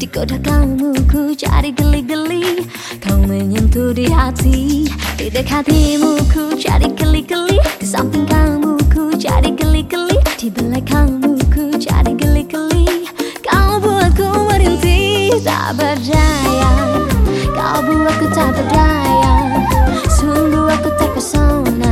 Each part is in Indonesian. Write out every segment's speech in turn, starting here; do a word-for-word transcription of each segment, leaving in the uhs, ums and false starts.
Digoda kamu ku jadi geli-geli, kau menyentuh di hati. Di dekatimu ku jadi geli-geli, di samping kamu ku jadi geli-geli, di belai kamu ku jadi geli-geli. Kau buatku merintih tak berdaya, kau buatku tak berdaya. Sungguh aku terpesona,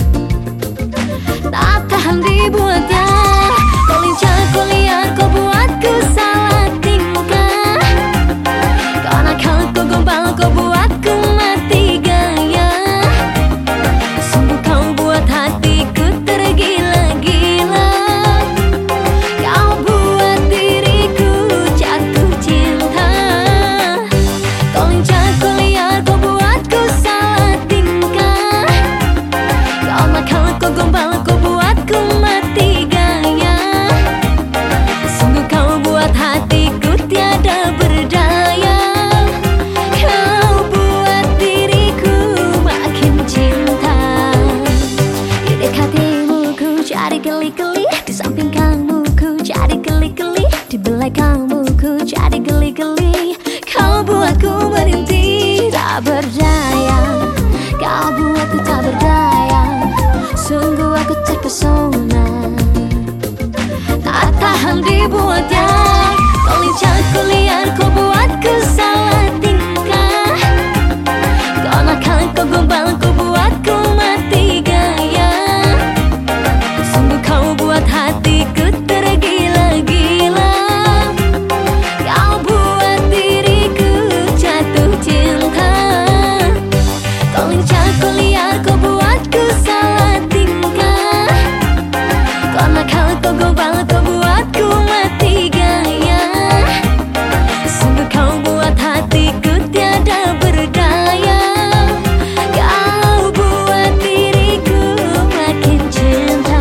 tak tahan dibuatnya. Kau lincah, kau liar, kau buatku salah tingkah. Kau nakal, kau gombal, kau buatku mati gaya. Sungguh kau buat hatiku tergila-gila. Kau buat diriku jatuh cinta. Kau lincah, kau liar, kau buatku salah tingkah. Kau nakal, kau gombal, kau buatku mati gaya. Sungguh kau buat hatiku tiada berdaya. Kau buat diriku makin cinta. Di dekatimu ku jadi geli-geli, di samping kamu ku jadi geli-geli, di belai kamu ku jadi geli-geli. Kau buatku berhenti tak berdaya, kau buatku tak berdaya. Sungguh aku terpesona, tak tahan dibuatnya. Kau lincah, kau liar, kau buatku salah tingkah. Kau nakal, kau gombal, kau buatku mati gaya. Sungguh kau buat hatiku tergila-gila. Kau buat diriku jatuh cinta. Kau lincah, kau liar, kau buatku salah tingkah. Kau nakal, kau gombal, kau buatku mati gaya. Sungguh kau buat hatiku tiada berdaya. Kau buat diriku makin cinta.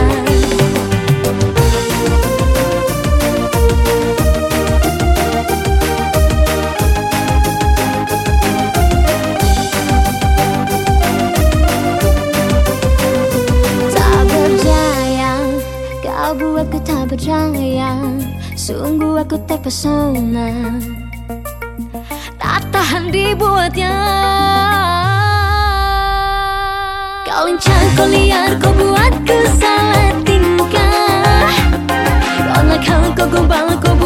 Tak berdaya, kau buatku tak berdaya. Sungguh aku terpesona, tak tahan dibuatnya. Kau lincah, kau liar, kau buatku salah tingkah. Kau nakal, kau gombal, kau